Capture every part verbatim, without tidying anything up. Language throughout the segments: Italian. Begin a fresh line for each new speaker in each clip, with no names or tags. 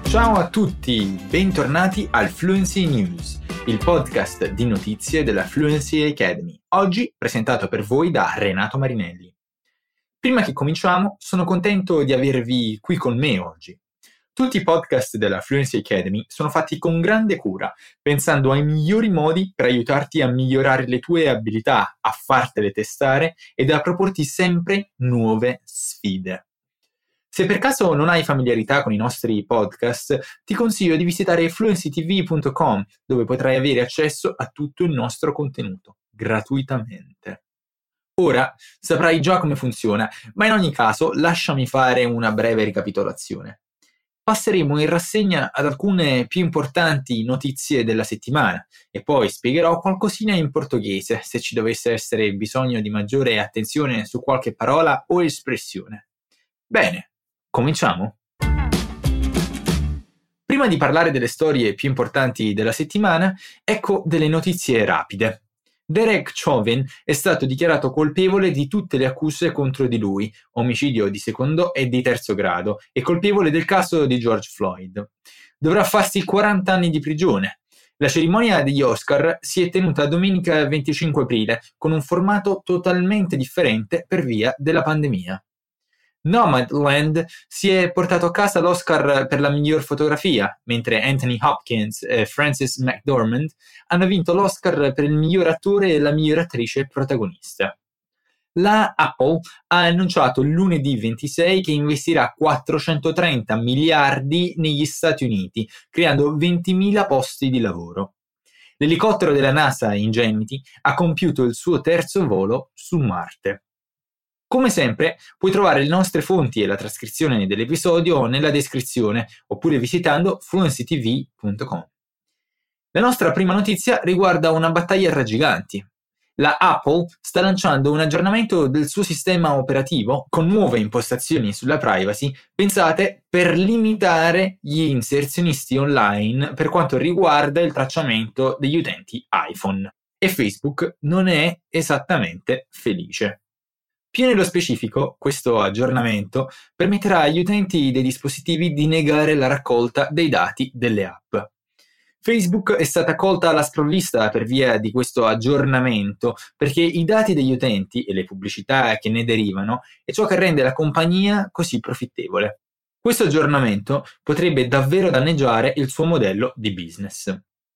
Ciao a tutti, bentornati al Fluency News, il podcast di notizie della Fluency Academy, oggi presentato per voi da Renato Marinelli. Prima che cominciamo, sono contento di avervi qui con me oggi. Tutti i podcast della Fluency Academy sono fatti con grande cura, pensando ai migliori modi per aiutarti a migliorare le tue abilità, a fartele testare ed a proporti sempre nuove sfide. Se per caso non hai familiarità con i nostri podcast, ti consiglio di visitare fluency t v punto com, dove potrai avere accesso a tutto il nostro contenuto, gratuitamente. Ora saprai già come funziona, ma in ogni caso lasciami fare una breve ricapitolazione. Passeremo in rassegna ad alcune più importanti notizie della settimana e poi spiegherò qualcosina in portoghese se ci dovesse essere bisogno di maggiore attenzione su qualche parola o espressione. Bene. Cominciamo? Prima di parlare delle storie più importanti della settimana, ecco delle notizie rapide. Derek Chauvin è stato dichiarato colpevole di tutte le accuse contro di lui, omicidio di secondo e di terzo grado, e colpevole del caso di George Floyd. Dovrà farsi quaranta anni di prigione. La cerimonia degli Oscar si è tenuta domenica venticinque aprile, con un formato totalmente differente per via della pandemia. Nomadland si è portato a casa l'Oscar per la miglior fotografia, mentre Anthony Hopkins e Frances McDormand hanno vinto l'Oscar per il miglior attore e la miglior attrice protagonista. La Apple ha annunciato lunedì ventisei che investirà quattrocentotrenta miliardi negli Stati Uniti, creando ventimila posti di lavoro. L'elicottero della NASA Ingenuity ha compiuto il suo terzo volo su Marte. Come sempre, puoi trovare le nostre fonti e la trascrizione dell'episodio nella descrizione, oppure visitando fluency t v punto com. La nostra prima notizia riguarda una battaglia tra giganti. La Apple sta lanciando un aggiornamento del suo sistema operativo con nuove impostazioni sulla privacy pensate per limitare gli inserzionisti online per quanto riguarda il tracciamento degli utenti iPhone. E Facebook non è esattamente felice. Più nello specifico, questo aggiornamento permetterà agli utenti dei dispositivi di negare la raccolta dei dati delle app. Facebook è stata colta alla sprovvista per via di questo aggiornamento perché i dati degli utenti e le pubblicità che ne derivano è ciò che rende la compagnia così profittevole. Questo aggiornamento potrebbe davvero danneggiare il suo modello di business.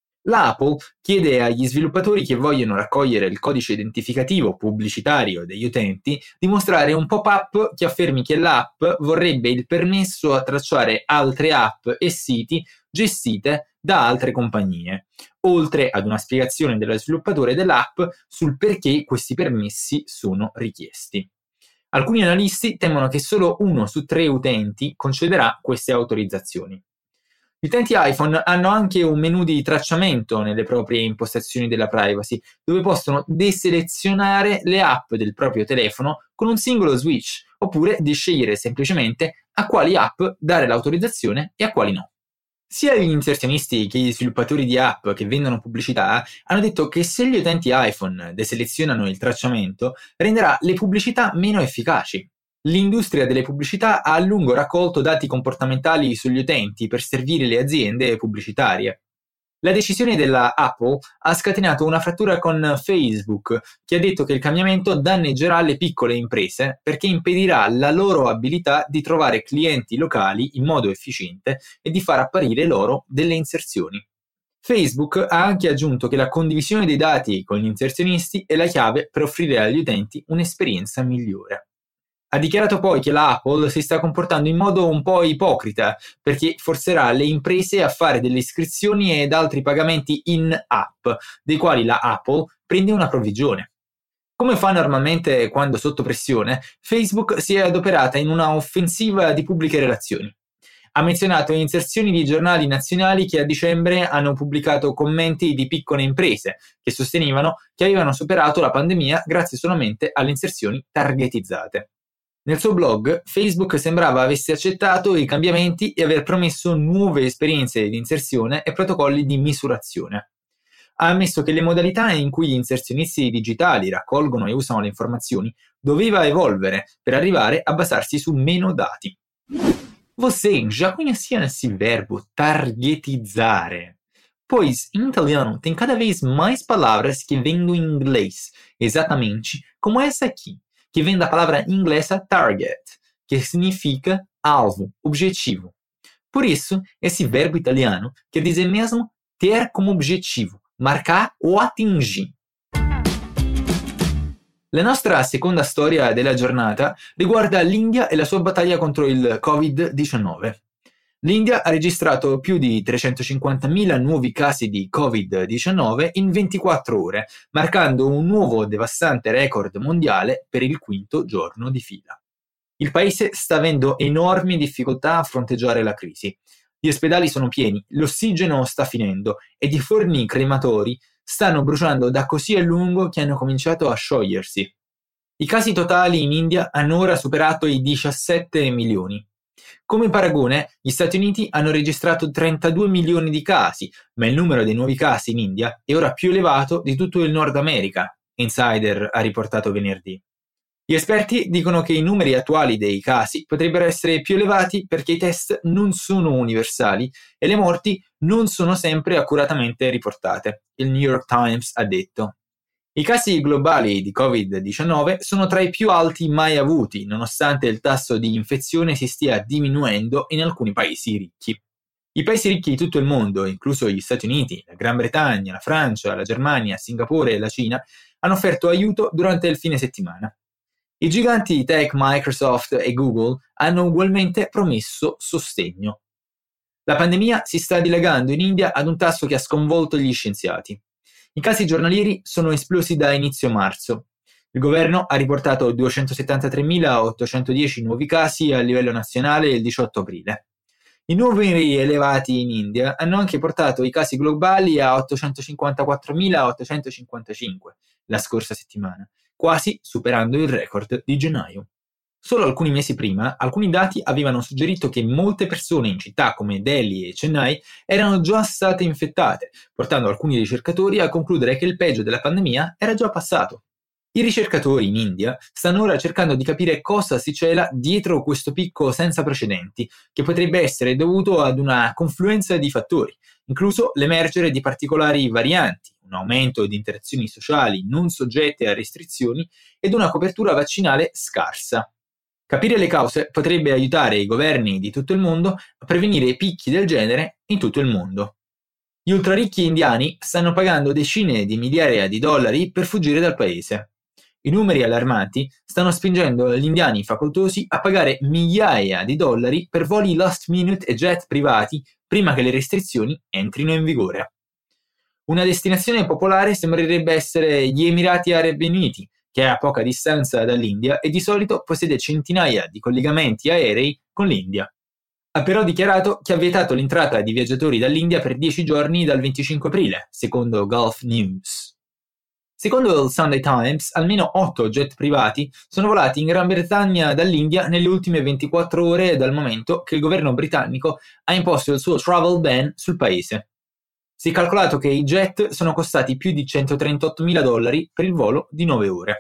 La Apple chiede agli sviluppatori che vogliono raccogliere il codice identificativo pubblicitario degli utenti di mostrare un pop-up che affermi che l'app vorrebbe il permesso a tracciare altre app e siti gestite da altre compagnie, oltre ad una spiegazione dello sviluppatore dell'app sul perché questi permessi sono richiesti. Alcuni analisti temono che solo uno su tre utenti concederà queste autorizzazioni. Gli utenti iPhone hanno anche un menu di tracciamento nelle proprie impostazioni della privacy, dove possono deselezionare le app del proprio telefono con un singolo switch, oppure di scegliere semplicemente a quali app dare l'autorizzazione e a quali no. Sia gli inserzionisti che gli sviluppatori di app che vendono pubblicità hanno detto che se gli utenti iPhone deselezionano il tracciamento, renderà le pubblicità meno efficaci. L'industria delle pubblicità ha a lungo raccolto dati comportamentali sugli utenti per servire le aziende pubblicitarie. La decisione della Apple ha scatenato una frattura con Facebook, che ha detto che il cambiamento danneggerà le piccole imprese perché impedirà la loro abilità di trovare clienti locali in modo efficiente e di far apparire loro delle inserzioni. Facebook ha anche aggiunto che la condivisione dei dati con gli inserzionisti è la chiave per offrire agli utenti un'esperienza migliore. Ha dichiarato poi che la Apple si sta comportando in modo un po' ipocrita perché forzerà le imprese a fare delle iscrizioni ed altri pagamenti in-app, dei quali la Apple prende una provvigione. Come fa normalmente quando sotto pressione, Facebook si è adoperata in una offensiva di pubbliche relazioni. Ha menzionato inserzioni di giornali nazionali che a dicembre hanno pubblicato commenti di piccole imprese che sostenevano che avevano superato la pandemia grazie solamente alle inserzioni targetizzate. Nel suo blog, Facebook sembrava avesse accettato i cambiamenti e aver promesso nuove esperienze di inserzione e protocolli di misurazione. Ha ammesso che le modalità in cui gli inserzionisti digitali raccolgono e usano le informazioni doveva evolvere per arrivare a basarsi su meno dati. Você já conhecia esse verbo targetizar? Pois em italiano tem cada vez mais palavras que vêm do inglês, exatamente como essa aqui, que vem da palavra inglesa target, que significa alvo, objetivo. Por isso, esse verbo italiano quer dizer mesmo ter como objetivo, marcar ou atingir. La nostra seconda storia della giornata riguarda l'India e la sua battaglia contro il covid diciannove. L'India ha registrato più di trecentocinquantamila nuovi casi di covid diciannove in ventiquattro ore, marcando un nuovo devastante record mondiale per il quinto giorno di fila. Il paese sta avendo enormi difficoltà a fronteggiare la crisi. Gli ospedali sono pieni, l'ossigeno sta finendo ed i forni crematori stanno bruciando da così a lungo che hanno cominciato a sciogliersi. I casi totali in India hanno ora superato i diciassette milioni. Come paragone, gli Stati Uniti hanno registrato trentadue milioni di casi, ma il numero dei nuovi casi in India è ora più elevato di tutto il Nord America, Insider ha riportato venerdì. Gli esperti dicono che i numeri attuali dei casi potrebbero essere più elevati perché i test non sono universali e le morti non sono sempre accuratamente riportate, il New York Times ha detto. I casi globali di covid diciannove sono tra i più alti mai avuti, nonostante il tasso di infezione si stia diminuendo in alcuni paesi ricchi. I paesi ricchi di tutto il mondo, incluso gli Stati Uniti, la Gran Bretagna, la Francia, la Germania, Singapore e la Cina, hanno offerto aiuto durante il fine settimana. I giganti tech Microsoft e Google hanno ugualmente promesso sostegno. La pandemia si sta dilagando in India ad un tasso che ha sconvolto gli scienziati. I casi giornalieri sono esplosi da inizio marzo. Il governo ha riportato duecentosettantatremilaottocentodieci nuovi casi a livello nazionale il diciotto aprile. I numeri elevati in India hanno anche portato i casi globali a ottocentocinquantaquattromilaottocentocinquantacinque la scorsa settimana, quasi superando il record di gennaio. Solo alcuni mesi prima, alcuni dati avevano suggerito che molte persone in città come Delhi e Chennai erano già state infettate, portando alcuni ricercatori a concludere che il peggio della pandemia era già passato. I ricercatori in India stanno ora cercando di capire cosa si cela dietro questo picco senza precedenti, che potrebbe essere dovuto ad una confluenza di fattori, incluso l'emergere di particolari varianti, un aumento di interazioni sociali non soggette a restrizioni ed una copertura vaccinale scarsa. Capire le cause potrebbe aiutare i governi di tutto il mondo a prevenire picchi del genere in tutto il mondo. Gli ultraricchi indiani stanno pagando decine di migliaia di dollari per fuggire dal paese. I numeri allarmanti stanno spingendo gli indiani facoltosi a pagare migliaia di dollari per voli last minute e jet privati prima che le restrizioni entrino in vigore. Una destinazione popolare sembrerebbe essere gli Emirati Arabi Uniti, che è a poca distanza dall'India e di solito possiede centinaia di collegamenti aerei con l'India. Ha però dichiarato che ha vietato l'entrata di viaggiatori dall'India per dieci giorni dal venticinque aprile, secondo Gulf News. Secondo il Sunday Times, almeno otto jet privati sono volati in Gran Bretagna dall'India nelle ultime ventiquattro ore dal momento che il governo britannico ha imposto il suo travel ban sul paese. Si è calcolato che i jet sono costati più di centotrentottomila dollari per il volo di nove ore.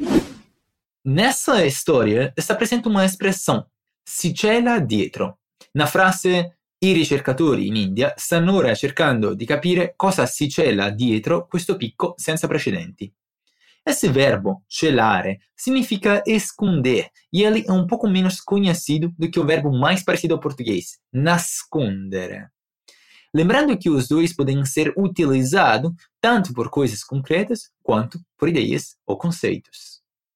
Nessa storia sta presente uma expressão, si cela dietro, una frase i ricercatori in India stanno ora cercando di capire cosa si cela dietro questo picco senza precedenti. Esse verbo, celare, significa esconder e ele é um pouco menos conhecido do que o verbo mais parecido ao português, nascondere. Lembrando que os dois podem ser utilizados tanto por coisas concretas quanto por ideias ou conceitos.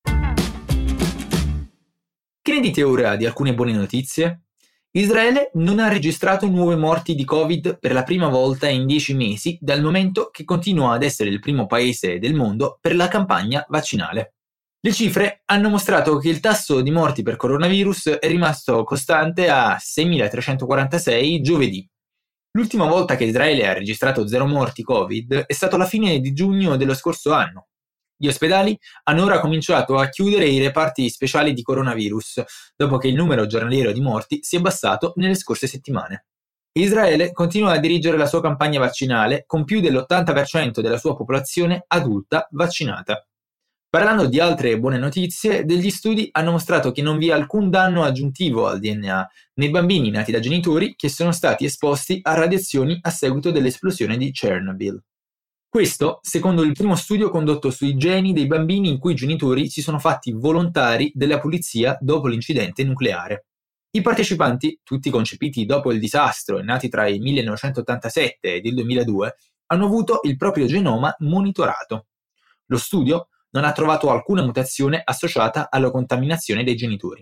Che ne dite ora di alcune buone notizie? Israele non ha registrato nuove morti di Covid per la prima volta in dieci mesi dal momento che continua ad essere il primo paese del mondo per la campagna vaccinale. Le cifre hanno mostrato che il tasso di morti per coronavirus è rimasto costante a seimilatrecentoquarantasei giovedì. L'ultima volta che Israele ha registrato zero morti Covid è stato alla fine di giugno dello scorso anno. Gli ospedali hanno ora cominciato a chiudere i reparti speciali di coronavirus, dopo che il numero giornaliero di morti si è abbassato nelle scorse settimane. Israele continua a dirigere la sua campagna vaccinale con più dell'ottanta per cento della sua popolazione adulta vaccinata. Parlando di altre buone notizie, degli studi hanno mostrato che non vi è alcun danno aggiuntivo al D N A nei bambini nati da genitori che sono stati esposti a radiazioni a seguito dell'esplosione di Chernobyl. Questo secondo il primo studio condotto sui geni dei bambini in cui i genitori si sono fatti volontari della pulizia dopo l'incidente nucleare. I partecipanti, tutti concepiti dopo il disastro e nati tra il millenovecentottantasette ed il duemiladue, hanno avuto il proprio genoma monitorato. Lo studio non ha trovato alcuna mutazione associata alla contaminazione dei genitori.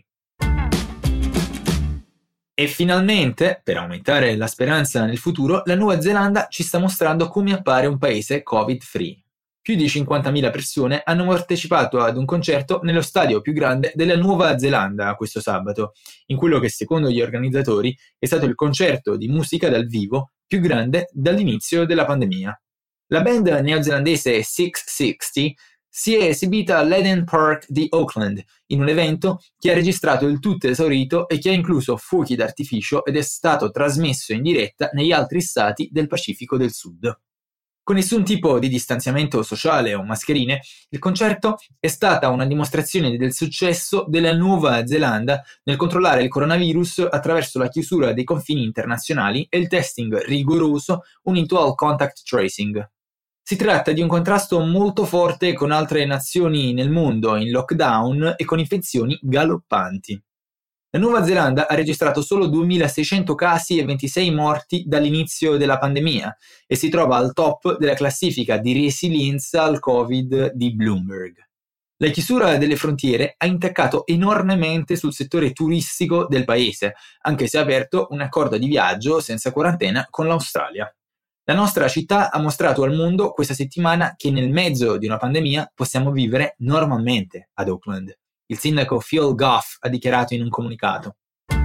E finalmente, per aumentare la speranza nel futuro, la Nuova Zelanda ci sta mostrando come appare un paese Covid-free. Più di cinquantamila persone hanno partecipato ad un concerto nello stadio più grande della Nuova Zelanda questo sabato, in quello che secondo gli organizzatori è stato il concerto di musica dal vivo più grande dall'inizio della pandemia. La band neozelandese sessecento si è esibita all'Eden Park di Auckland, in un evento che ha registrato il tutto esaurito e che ha incluso fuochi d'artificio ed è stato trasmesso in diretta negli altri stati del Pacifico del Sud. Con nessun tipo di distanziamento sociale o mascherine, il concerto è stata una dimostrazione del successo della Nuova Zelanda nel controllare il coronavirus attraverso la chiusura dei confini internazionali e il testing rigoroso unito al contact tracing. Si tratta di un contrasto molto forte con altre nazioni nel mondo in lockdown e con infezioni galoppanti. La Nuova Zelanda ha registrato solo duemilaseicento casi e ventisei morti dall'inizio della pandemia e si trova al top della classifica di resilienza al Covid di Bloomberg. La chiusura delle frontiere ha intaccato enormemente sul settore turistico del paese, anche se ha aperto un accordo di viaggio senza quarantena con l'Australia. La nostra città ha mostrato al mondo questa settimana che nel mezzo di una pandemia possiamo vivere normalmente ad Auckland. Il sindaco Phil Goff ha dichiarato in un comunicato.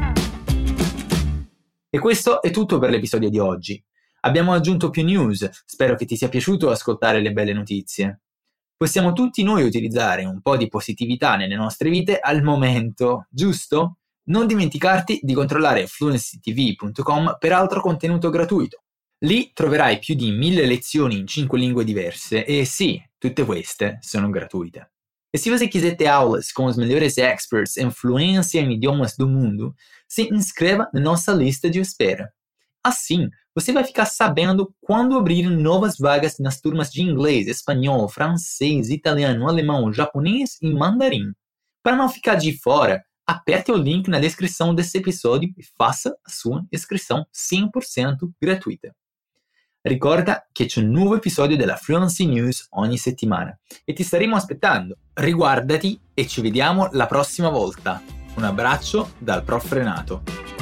E questo è tutto per l'episodio di oggi. Abbiamo aggiunto più news, spero che ti sia piaciuto ascoltare le belle notizie. Possiamo tutti noi utilizzare un po' di positività nelle nostre vite al momento, giusto? Non dimenticarti di controllare fluency t v punto com per altro contenuto gratuito. Lì troverai più di mille lezioni in cinque lingue diverse e sì, tutte queste sono gratuite. E se você quiser ter aulas com os melhores experts em fluência em idiomas do mundo, se inscreva na nossa lista de espera. Assim, você vai ficar sabendo quando abrir novas vagas nas turmas de inglês, espanhol, francês, italiano, alemão, japonês e mandarim. Para não ficar de fora, aperte o link na descrição desse episódio e faça a sua inscrição cem por cento gratuita. Ricorda che c'è un nuovo episodio della Fluency News ogni settimana e ti staremo aspettando. Riguardati e ci vediamo la prossima volta. Un abbraccio dal prof Renato.